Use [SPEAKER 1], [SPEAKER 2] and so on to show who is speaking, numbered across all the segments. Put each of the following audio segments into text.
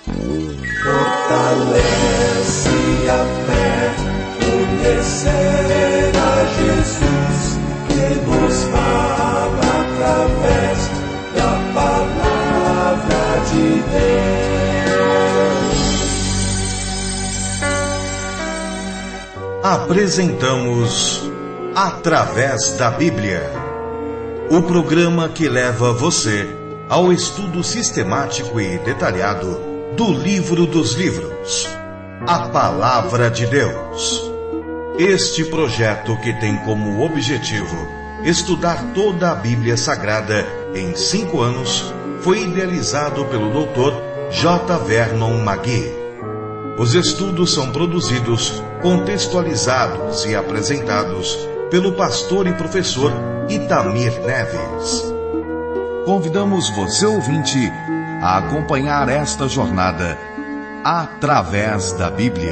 [SPEAKER 1] Fortalece a fé, conhecer a Jesus, que nos fala através da palavra de Deus.
[SPEAKER 2] Apresentamos Através da Bíblia, o programa que leva você ao estudo sistemático e detalhado do livro dos livros, a Palavra de Deus. Este projeto, que tem como objetivo estudar toda a Bíblia Sagrada em 5 anos, foi idealizado pelo Dr. J. Vernon McGee. Os estudos são produzidos, contextualizados e apresentados pelo pastor e professor Itamir Neves. Convidamos você, ouvinte, a acompanhar esta jornada através da Bíblia.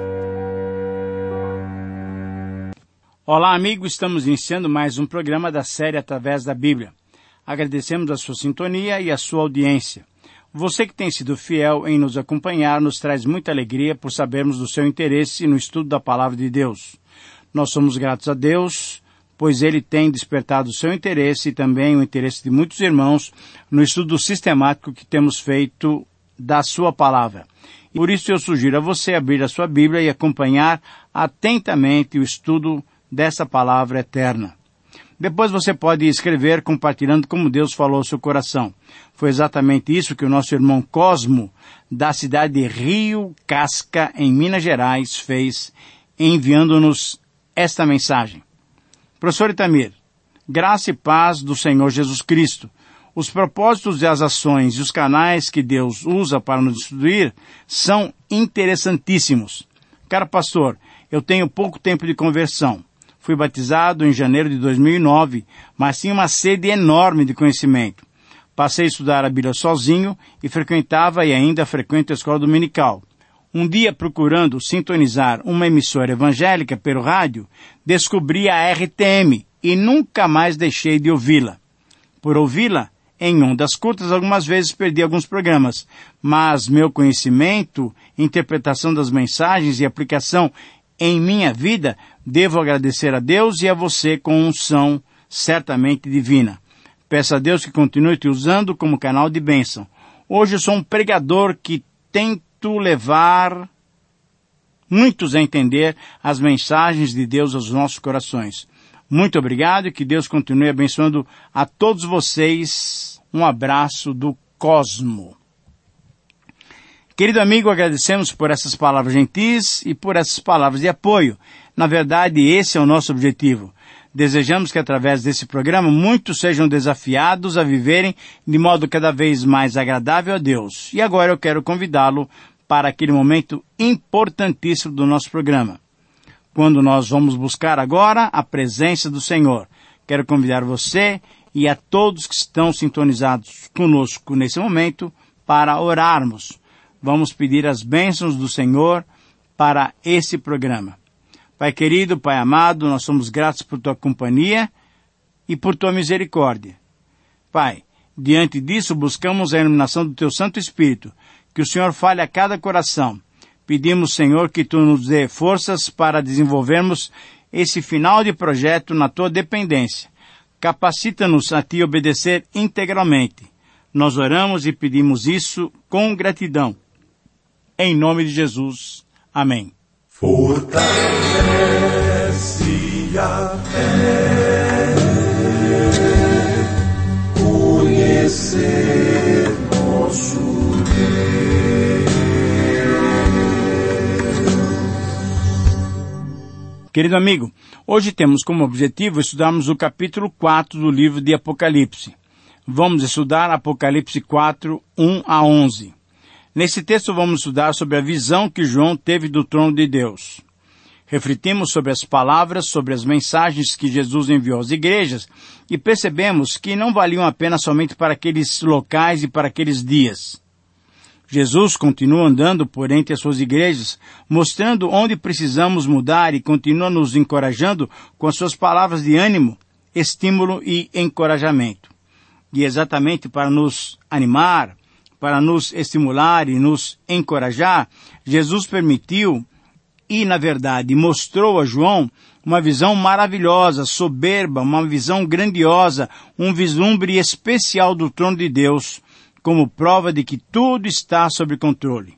[SPEAKER 3] Olá, amigo, estamos iniciando mais um programa da série Através da Bíblia. Agradecemos a sua sintonia e a sua audiência. Você que tem sido fiel em nos acompanhar nos traz muita alegria por sabermos do seu interesse no estudo da Palavra de Deus. Nós somos gratos a Deus, pois Ele tem despertado o seu interesse e também o interesse de muitos irmãos no estudo sistemático que temos feito da sua palavra. E por isso eu sugiro a você abrir a sua Bíblia e acompanhar atentamente o estudo dessa palavra eterna. Depois você pode escrever compartilhando como Deus falou ao seu coração. Foi exatamente isso que o nosso irmão Cosmo, da cidade de Rio Casca, em Minas Gerais, fez, enviando-nos esta mensagem. Professor Itamir, graça e paz do Senhor Jesus Cristo. Os propósitos e as ações e os canais que Deus usa para nos instruir são interessantíssimos. Caro pastor, eu tenho pouco tempo de conversão. Fui batizado em janeiro de 2009, mas tinha uma sede enorme de conhecimento. Passei a estudar a Bíblia sozinho e frequentava e ainda frequento a escola dominical. Um dia, procurando sintonizar uma emissora evangélica pelo rádio, descobri a RTM e nunca mais deixei de ouvi-la. Por ouvi-la, em ondas curtas, algumas vezes perdi alguns programas, mas meu conhecimento, interpretação das mensagens e aplicação em minha vida, devo agradecer a Deus e a você com unção certamente divina. Peço a Deus que continue te usando como canal de bênção. Hoje eu sou um pregador que tento levar muitos a entender as mensagens de Deus aos nossos corações. Muito obrigado e que Deus continue abençoando a todos vocês. Um abraço do Cosmo. Querido amigo, agradecemos por essas palavras gentis e por essas palavras de apoio. Na verdade, esse é o nosso objetivo. Desejamos que através desse programa muitos sejam desafiados a viverem de modo cada vez mais agradável a Deus. E agora eu quero convidá-lo para aquele momento importantíssimo do nosso programa, quando nós vamos buscar agora a presença do Senhor. Quero convidar você e a todos que estão sintonizados conosco nesse momento para orarmos. Vamos pedir as bênçãos do Senhor para esse programa. Pai querido, Pai amado, nós somos gratos por tua companhia e por tua misericórdia. Pai, diante disso buscamos a iluminação do teu Santo Espírito, que o Senhor fale a cada coração. Pedimos, Senhor, que tu nos dê forças para desenvolvermos esse final de projeto na tua dependência. Capacita-nos a te obedecer integralmente. Nós oramos e pedimos isso com gratidão. Em nome de Jesus. Amém.
[SPEAKER 1] Fortalece a fé, conhecer nosso Deus.
[SPEAKER 3] Querido amigo, hoje temos como objetivo estudarmos o capítulo 4 do livro de Apocalipse. Vamos estudar Apocalipse 4, 1 a 11. Nesse texto vamos estudar sobre a visão que João teve do trono de Deus. Refletimos sobre as palavras, sobre as mensagens que Jesus enviou às igrejas e percebemos que não valiam a pena somente para aqueles locais e para aqueles dias. Jesus continua andando por entre as suas igrejas, mostrando onde precisamos mudar e continua nos encorajando com as suas palavras de ânimo, estímulo e encorajamento. E exatamente para nos animar, para nos estimular e nos encorajar, Jesus permitiu e, na verdade, mostrou a João uma visão maravilhosa, soberba, uma visão grandiosa, um vislumbre especial do trono de Deus, como prova de que tudo está sob controle.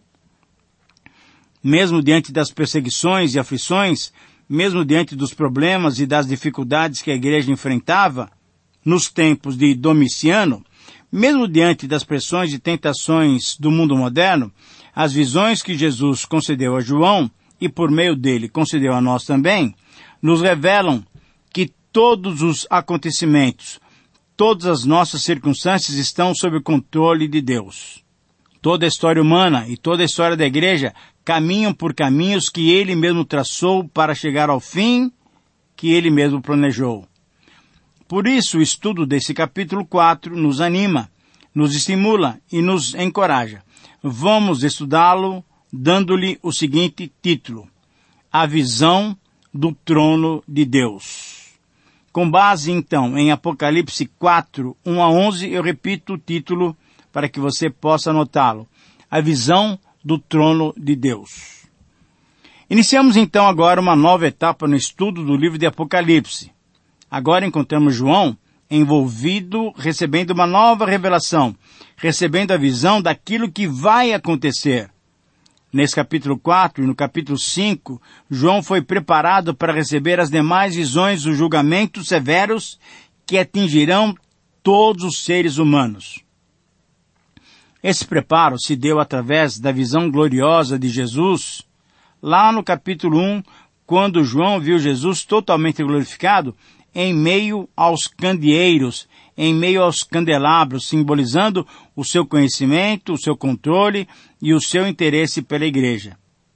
[SPEAKER 3] Mesmo diante das perseguições e aflições, mesmo diante dos problemas e das dificuldades que a igreja enfrentava nos tempos de Domiciano, mesmo diante das pressões e tentações do mundo moderno, as visões que Jesus concedeu a João, e por meio dele concedeu a nós também, nos revelam que todos os acontecimentos, todas as nossas circunstâncias estão sob o controle de Deus. Toda a história humana e toda a história da igreja caminham por caminhos que ele mesmo traçou para chegar ao fim que ele mesmo planejou. Por isso, o estudo desse capítulo 4 nos anima, nos estimula e nos encoraja. Vamos estudá-lo dando-lhe o seguinte título: A Visão do Trono de Deus. Com base, então, em Apocalipse 4, 1 a 11, eu repito o título para que você possa anotá-lo: A Visão do Trono de Deus. Iniciamos, então, agora uma nova etapa no estudo do livro de Apocalipse. Agora encontramos João envolvido, recebendo uma nova revelação, recebendo a visão daquilo que vai acontecer. Nesse capítulo 4 e no capítulo 5, João foi preparado para receber as demais visões dos julgamentos severos que atingirão todos os seres humanos. Esse preparo se deu através da visão gloriosa de Jesus, lá no capítulo 1, quando João viu Jesus totalmente glorificado em meio aos candeeiros, em meio aos candelabros, simbolizando o seu conhecimento, o seu controle e o seu interesse pela igreja.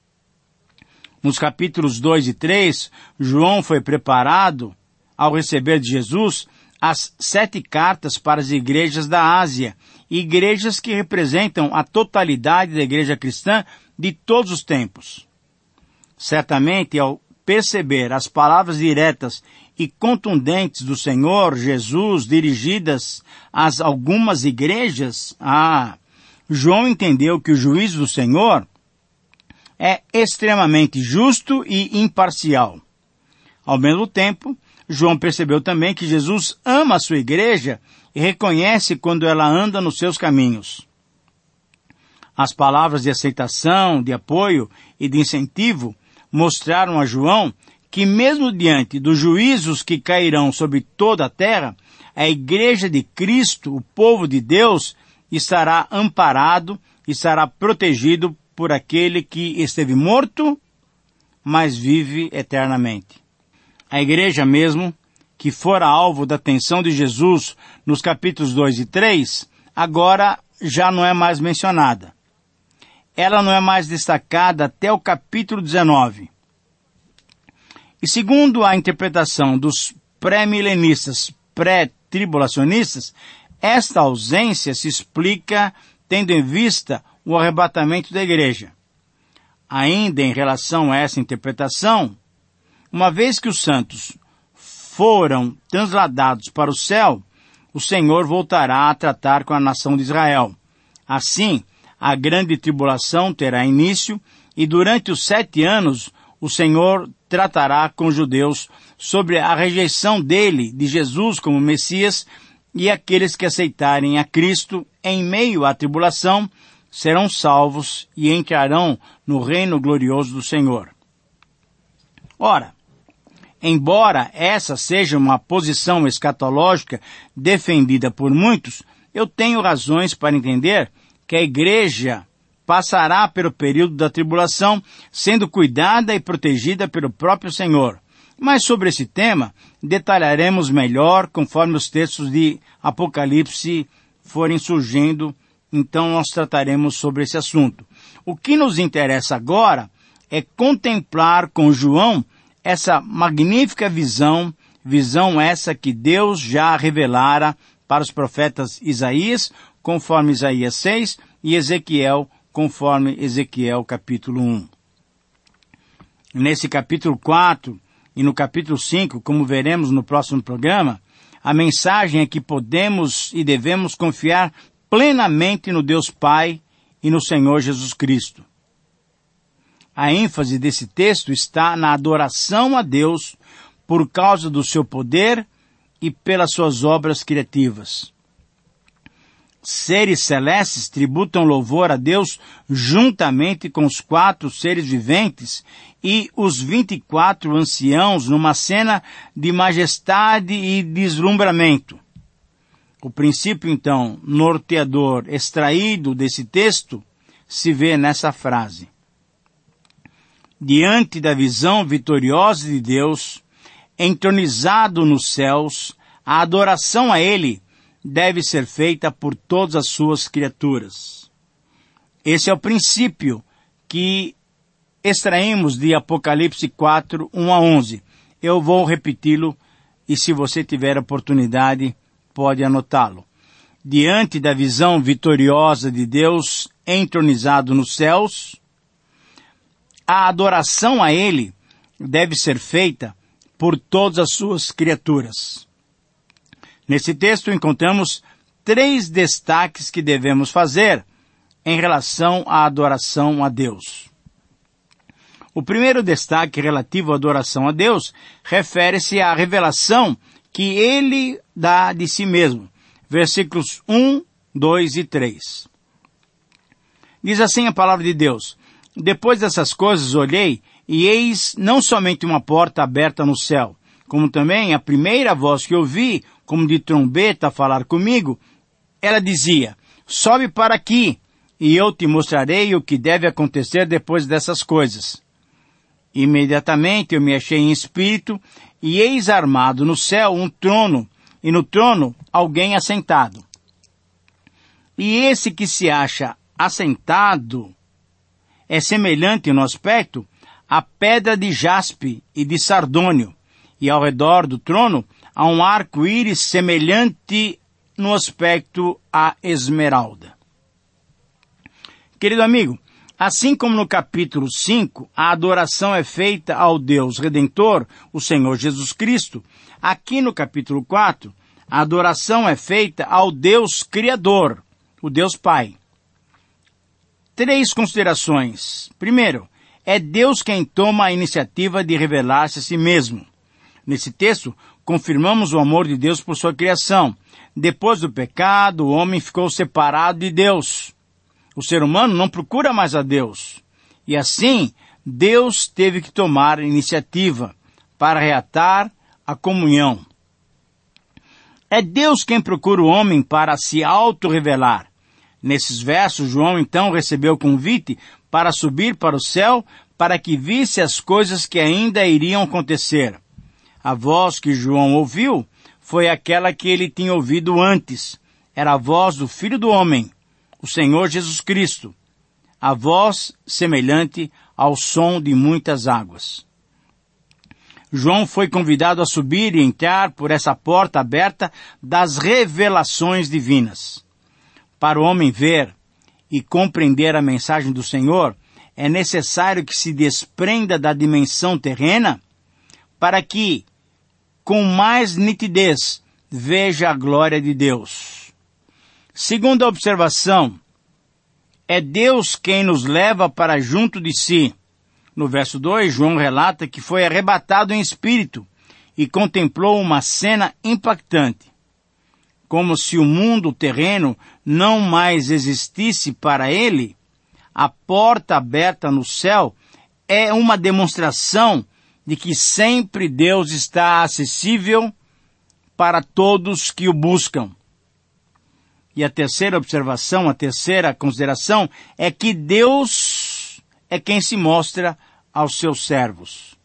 [SPEAKER 3] Nos capítulos 2 e 3, João foi preparado, ao receber de Jesus, as 7 cartas para as igrejas da Ásia, igrejas que representam a totalidade da igreja cristã de todos os tempos. Certamente, ao perceber as palavras diretas e contundentes do Senhor Jesus dirigidas a algumas igrejas, João entendeu que o juízo do Senhor é extremamente justo e imparcial. Ao mesmo tempo, João percebeu também que Jesus ama a sua igreja e reconhece quando ela anda nos seus caminhos. As palavras de aceitação, de apoio e de incentivo mostraram a João que mesmo diante dos juízos que cairão sobre toda a terra, a igreja de Cristo, o povo de Deus, estará amparado, estará protegido por aquele que esteve morto, mas vive eternamente. A igreja mesmo, que fora alvo da atenção de Jesus nos capítulos 2 e 3, agora já não é mais mencionada. Ela não é mais destacada até o capítulo 19. E segundo a interpretação dos pré-milenistas, pré-tribulacionistas, esta ausência se explica tendo em vista o arrebatamento da igreja. Ainda em relação a essa interpretação, uma vez que os santos foram transladados para o céu, o Senhor voltará a tratar com a nação de Israel. Assim, a grande tribulação terá início e durante os 7 anos o Senhor tratará com os judeus sobre a rejeição dele, de Jesus como Messias, e aqueles que aceitarem a Cristo em meio à tribulação serão salvos e entrarão no reino glorioso do Senhor. Ora, embora essa seja uma posição escatológica defendida por muitos, eu tenho razões para entender que a igreja passará pelo período da tribulação, sendo cuidada e protegida pelo próprio Senhor. Mas sobre esse tema, detalharemos melhor conforme os textos de Apocalipse forem surgindo, então nós trataremos sobre esse assunto. O que nos interessa agora é contemplar com João essa magnífica visão essa que Deus já revelara para os profetas Isaías, conforme Isaías 6, e Ezequiel, conforme Ezequiel capítulo 1. Nesse capítulo 4 e no capítulo 5, como veremos no próximo programa, a mensagem é que podemos e devemos confiar plenamente no Deus Pai e no Senhor Jesus Cristo. A ênfase desse texto está na adoração a Deus por causa do seu poder e pelas suas obras criativas. Seres celestes tributam louvor a Deus juntamente com os 4 seres viventes e os 24 anciãos numa cena de majestade e deslumbramento. O princípio, então, norteador extraído desse texto se vê nessa frase. Diante da visão vitoriosa de Deus, entronizado nos céus, a adoração a Ele deve ser feita por todas as suas criaturas. Esse é o princípio que extraímos de Apocalipse 4, 1 a 11. Eu vou repeti-lo e se você tiver oportunidade, pode anotá-lo. Diante da visão vitoriosa de Deus entronizado nos céus, a adoração a Ele deve ser feita por todas as suas criaturas. Nesse texto encontramos 3 destaques que devemos fazer em relação à adoração a Deus. O primeiro destaque relativo à adoração a Deus refere-se à revelação que Ele dá de si mesmo. Versículos 1, 2 e 3. Diz assim a palavra de Deus: Depois dessas coisas olhei, e eis não somente uma porta aberta no céu, como também a primeira voz que ouvi, como de trombeta a falar comigo, ela dizia: Sobe para aqui, e eu te mostrarei o que deve acontecer depois dessas coisas. Imediatamente eu me achei em espírito, e eis armado no céu um trono, e no trono alguém assentado. E esse que se acha assentado é semelhante no aspecto à pedra de jaspe e de sardônio, e ao redor do trono há um arco-íris semelhante no aspecto à esmeralda. Querido amigo, assim como no capítulo 5, a adoração é feita ao Deus Redentor, o Senhor Jesus Cristo, aqui no capítulo 4, a adoração é feita ao Deus Criador, o Deus Pai. 3 considerações. Primeiro, é Deus quem toma a iniciativa de revelar-se a si mesmo. Nesse texto, confirmamos o amor de Deus por sua criação. Depois do pecado, o homem ficou separado de Deus. O ser humano não procura mais a Deus. E assim, Deus teve que tomar iniciativa para reatar a comunhão. É Deus quem procura o homem para se auto-revelar. Nesses versos, João então recebeu o convite para subir para o céu para que visse as coisas que ainda iriam acontecer. A voz que João ouviu foi aquela que ele tinha ouvido antes. Era a voz do Filho do Homem, o Senhor Jesus Cristo. A voz semelhante ao som de muitas águas. João foi convidado a subir e entrar por essa porta aberta das revelações divinas. Para o homem ver e compreender a mensagem do Senhor, é necessário que se desprenda da dimensão terrena para que, com mais nitidez, veja a glória de Deus. Segunda observação, é Deus quem nos leva para junto de si. No verso 2, João relata que foi arrebatado em espírito e contemplou uma cena impactante. Como se o mundo terreno não mais existisse para ele, a porta aberta no céu é uma demonstração de que sempre Deus está acessível para todos que o buscam. E a terceira observação, a terceira consideração, é que Deus é quem se mostra aos seus servos.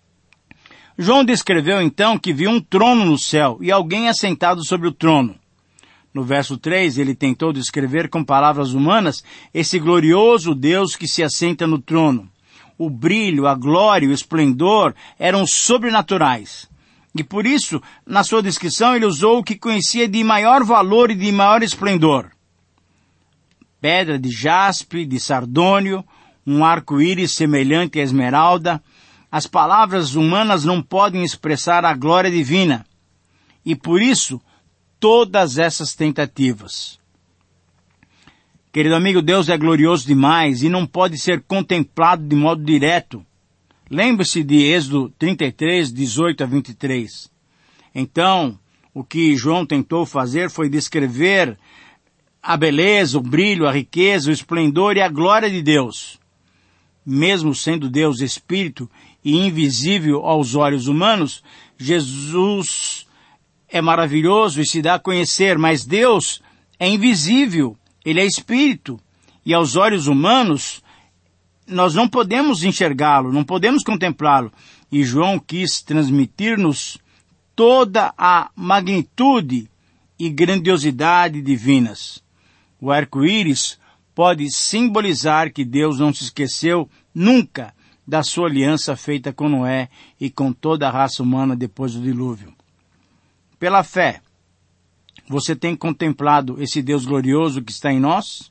[SPEAKER 3] João descreveu então que viu um trono no céu e alguém assentado sobre o trono. No verso 3, ele tentou descrever com palavras humanas esse glorioso Deus que se assenta no trono. O brilho, a glória e o esplendor eram sobrenaturais. E por isso, na sua descrição, ele usou o que conhecia de maior valor e de maior esplendor. Pedra de jaspe, de sardônio, um arco-íris semelhante à esmeralda. As palavras humanas não podem expressar a glória divina. E por isso, todas essas tentativas. Querido amigo, Deus é glorioso demais e não pode ser contemplado de modo direto. Lembre-se de Êxodo 33, 18 a 23. Então, o que João tentou fazer foi descrever a beleza, o brilho, a riqueza, o esplendor e a glória de Deus. Mesmo sendo Deus Espírito e invisível aos olhos humanos, Jesus é maravilhoso e se dá a conhecer, mas Deus é invisível, Ele é Espírito, e aos olhos humanos nós não podemos enxergá-lo, não podemos contemplá-lo. E João quis transmitir-nos toda a magnitude e grandiosidade divinas. O arco-íris pode simbolizar que Deus não se esqueceu nunca da sua aliança feita com Noé e com toda a raça humana depois do dilúvio. Pela fé, você tem contemplado esse Deus glorioso que está em nós?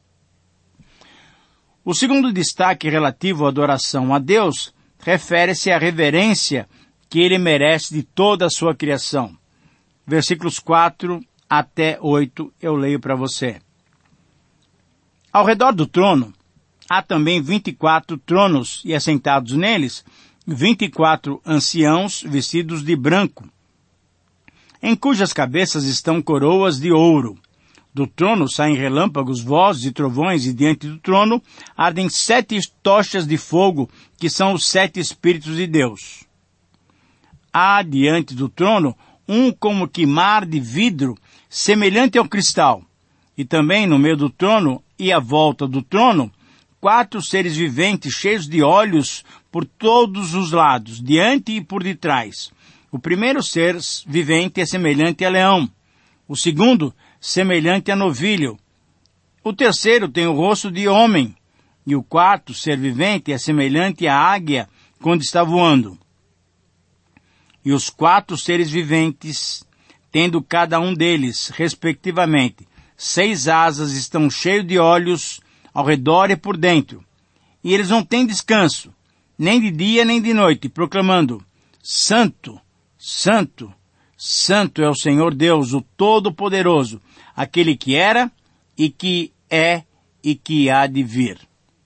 [SPEAKER 3] O segundo destaque relativo à adoração a Deus refere-se à reverência que Ele merece de toda a sua criação. Versículos 4 até 8 eu leio para você. Ao redor do trono, há também 24 tronos e assentados neles, 24 anciãos vestidos de branco, em cujas cabeças estão coroas de ouro. Do trono saem relâmpagos, vozes e trovões, e diante do trono ardem 7 tochas de fogo, que são os 7 Espíritos de Deus. Há diante do trono um como que mar de vidro, semelhante ao cristal. E também no meio do trono e à volta do trono, 4 seres viventes cheios de olhos por todos os lados, diante e por detrás. O primeiro ser vivente é semelhante a leão. O segundo, semelhante a novilho. O terceiro tem o rosto de homem. E o quarto ser vivente é semelhante à águia quando está voando. E os 4 seres viventes, tendo cada um deles, respectivamente, 6 asas, estão cheios de olhos ao redor e por dentro. E eles não têm descanso, nem de dia nem de noite, proclamando: Santo, Santo, Santo é o Senhor Deus, o Todo-Poderoso, aquele que era e que é e que há de vir.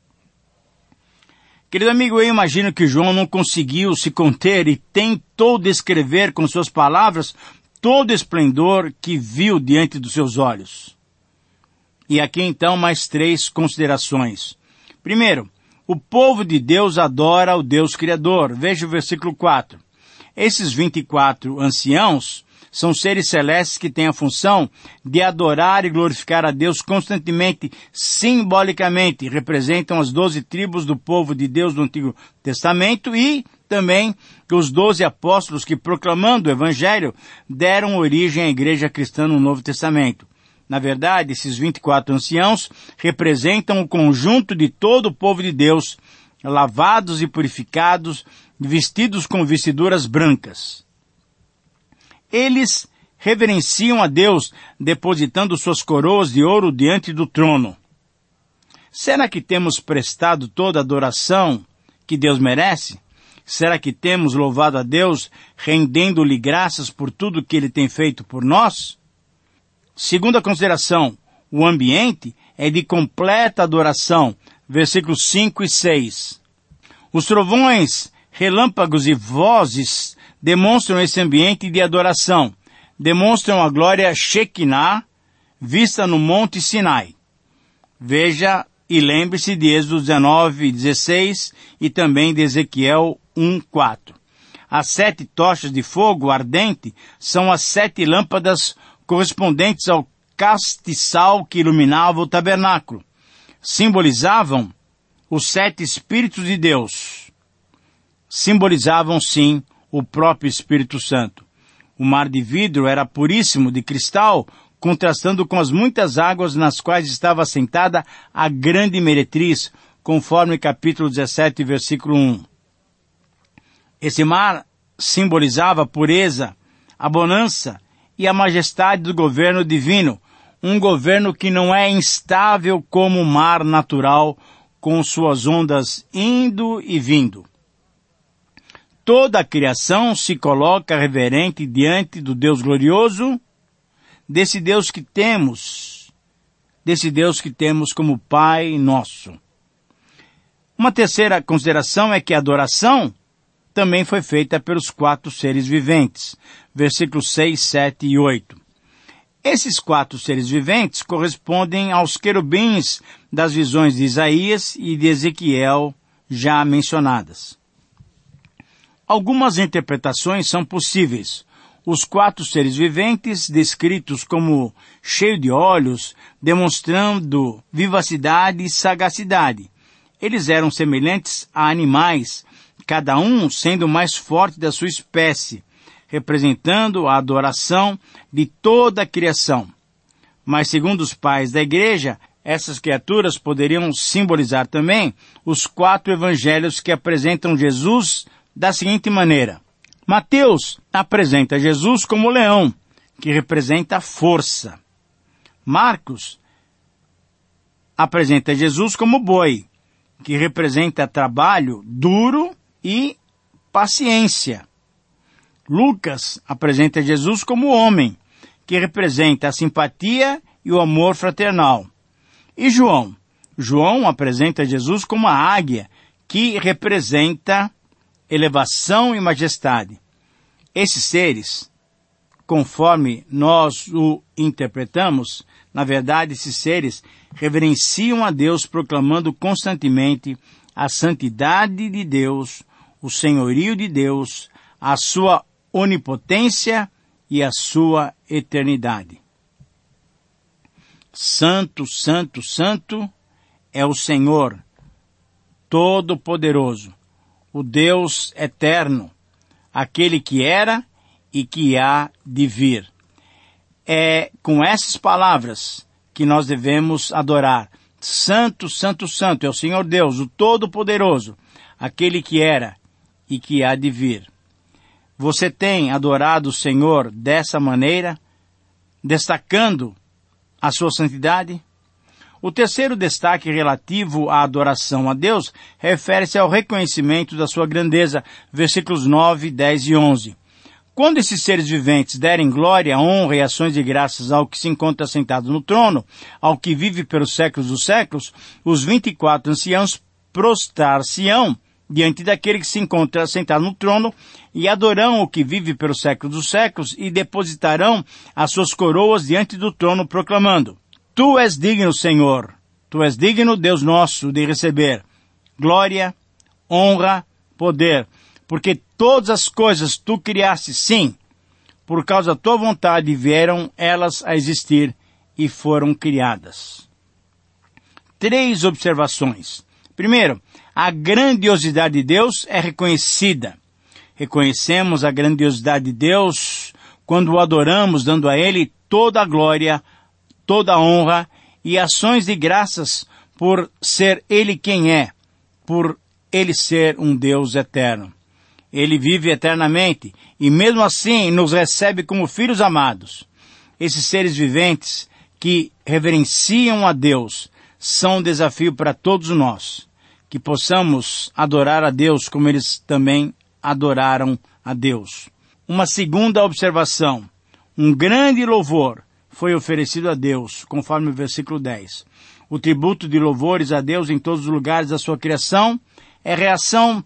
[SPEAKER 3] Querido amigo, eu imagino que João não conseguiu se conter e tentou descrever com suas palavras todo o esplendor que viu diante dos seus olhos. E aqui então mais 3 considerações. Primeiro, o povo de Deus adora o Deus Criador. Veja o versículo 4. Esses 24 anciãos são seres celestes que têm a função de adorar e glorificar a Deus constantemente, simbolicamente. Representam as 12 tribos do povo de Deus do Antigo Testamento e também os 12 apóstolos que, proclamando o Evangelho, deram origem à igreja cristã no Novo Testamento. Na verdade, esses 24 anciãos representam o conjunto de todo o povo de Deus, lavados e purificados, vestidos com vestiduras brancas. Eles reverenciam a Deus, depositando suas coroas de ouro diante do trono. Será que temos prestado toda a adoração que Deus merece? Será que temos louvado a Deus, rendendo-lhe graças por tudo que Ele tem feito por nós? Segunda consideração, o ambiente é de completa adoração. Versículos 5 e 6. Os trovões, relâmpagos e vozes demonstram esse ambiente de adoração. Demonstram a glória Shekinah, vista no Monte Sinai. Veja e lembre-se de Êxodo 19, 16 e também de Ezequiel 1, 4. As 7 tochas de fogo ardente são as 7 lâmpadas correspondentes ao castiçal que iluminava o tabernáculo. Simbolizavam os 7 Espíritos de Deus. Simbolizavam, sim, o próprio Espírito Santo. O mar de vidro era puríssimo, de cristal, contrastando com as muitas águas nas quais estava assentada a grande meretriz, conforme capítulo 17, versículo 1. Esse mar simbolizava a pureza, a bonança e a majestade do governo divino, um governo que não é instável como o mar natural, com suas ondas indo e vindo. Toda a criação se coloca reverente diante do Deus glorioso, desse Deus que temos, desse Deus que temos como Pai nosso. Uma terceira consideração é que a adoração também foi feita pelos 4 seres viventes, versículos 6, 7 e 8. Esses 4 seres viventes correspondem aos querubins das visões de Isaías e de Ezequiel já mencionadas. Algumas interpretações são possíveis. Os 4 seres viventes, descritos como cheios de olhos, demonstrando vivacidade e sagacidade. Eles eram semelhantes a animais, cada um sendo o mais forte da sua espécie, representando a adoração de toda a criação. Mas, segundo os pais da igreja, essas criaturas poderiam simbolizar também os 4 evangelhos que apresentam Jesus da seguinte maneira. Mateus apresenta Jesus como leão, que representa força. Marcos apresenta Jesus como boi, que representa trabalho duro e paciência. Lucas apresenta Jesus como homem, que representa a simpatia e o amor fraternal. E João apresenta Jesus como a águia, que representa elevação e majestade. Esses seres, conforme nós o interpretamos, na verdade, esses seres reverenciam a Deus, proclamando constantemente a santidade de Deus, o senhorio de Deus, a sua onipotência e a sua eternidade. Santo, santo, santo é o Senhor Todo-Poderoso, o Deus eterno, aquele que era e que há de vir. É com essas palavras que nós devemos adorar. Santo, santo, santo é o Senhor Deus, o Todo-Poderoso, aquele que era e que há de vir. Você tem adorado o Senhor dessa maneira, destacando a sua santidade? O terceiro destaque relativo à adoração a Deus refere-se ao reconhecimento da sua grandeza, versículos 9, 10 e 11. Quando esses seres viventes derem glória, honra e ações de graças ao que se encontra sentado no trono, ao que vive pelos séculos dos séculos, os 24 anciãos prostrar-se-ão diante daquele que se encontra sentado no trono e adorarão o que vive pelos séculos dos séculos e depositarão as suas coroas diante do trono, proclamando: Tu és digno, Senhor, Tu és digno, Deus nosso, de receber glória, honra, poder, porque todas as coisas Tu criaste, sim, por causa da Tua vontade vieram elas a existir e foram criadas. 3 observações. Primeiro, a grandiosidade de Deus é reconhecida. Reconhecemos a grandiosidade de Deus quando o adoramos, dando a Ele toda a glória, toda a honra e ações de graças por ser Ele quem é, por Ele ser um Deus eterno. Ele vive eternamente e mesmo assim nos recebe como filhos amados. Esses seres viventes que reverenciam a Deus são um desafio para todos nós, que possamos adorar a Deus como eles também adoraram a Deus. Uma segunda observação: um grande louvor foi oferecido a Deus, conforme o versículo 10. O tributo de louvores a Deus em todos os lugares da sua criação é a reação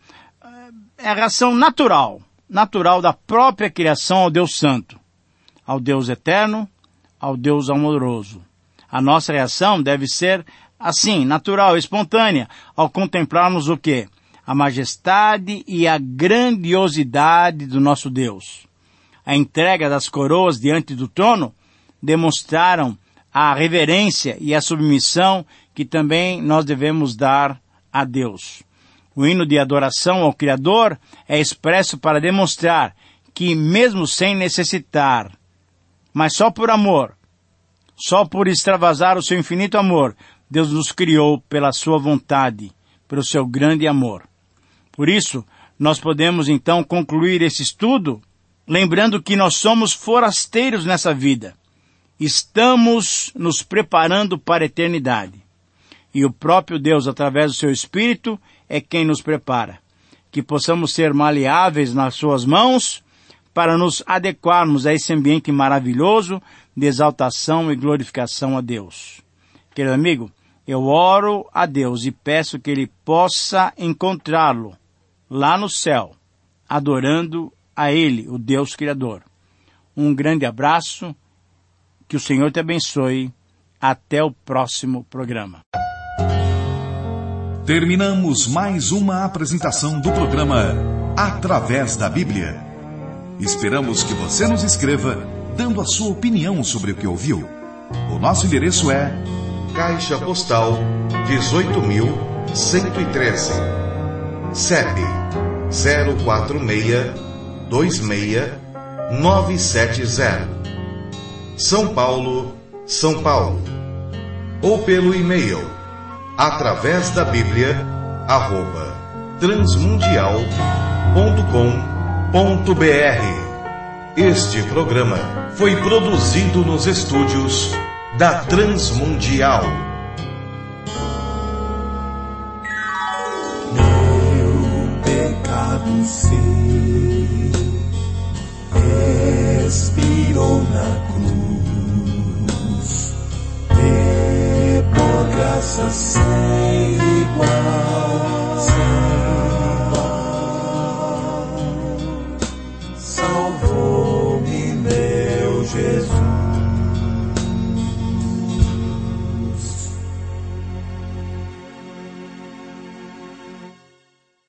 [SPEAKER 3] natural da própria criação ao Deus Santo, ao Deus eterno, ao Deus amoroso. A nossa reação deve ser assim, natural, espontânea, ao contemplarmos o quê? A majestade e a grandiosidade do nosso Deus. A entrega das coroas diante do trono demonstraram a reverência e a submissão que também nós devemos dar a Deus. O hino de adoração ao Criador é expresso para demonstrar que, mesmo sem necessitar, mas só por amor, só por extravasar o seu infinito amor, Deus nos criou pela sua vontade, pelo seu grande amor. Por isso, nós podemos então concluir esse estudo lembrando que nós somos forasteiros nessa vida. Estamos nos preparando para a eternidade. E o próprio Deus, através do seu Espírito, é quem nos prepara. Que possamos ser maleáveis nas suas mãos para nos adequarmos a esse ambiente maravilhoso de exaltação e glorificação a Deus. Querido amigo, eu oro a Deus e peço que Ele possa encontrá-lo lá no céu, adorando a Ele, o Deus Criador. Um grande abraço, que o Senhor te abençoe. Até o próximo programa.
[SPEAKER 2] Terminamos mais uma apresentação do programa Através da Bíblia. Esperamos que você nos escreva dando a sua opinião sobre o que ouviu. O nosso endereço é Caixa Postal 18.113, CEP 046269770, São Paulo, São Paulo. Ou pelo e-mail através da Bíblia @transmundial.com.br. Este programa foi produzido nos estúdios da Transmundial.
[SPEAKER 1] Meu pecado sim expirou na cruz, e por graça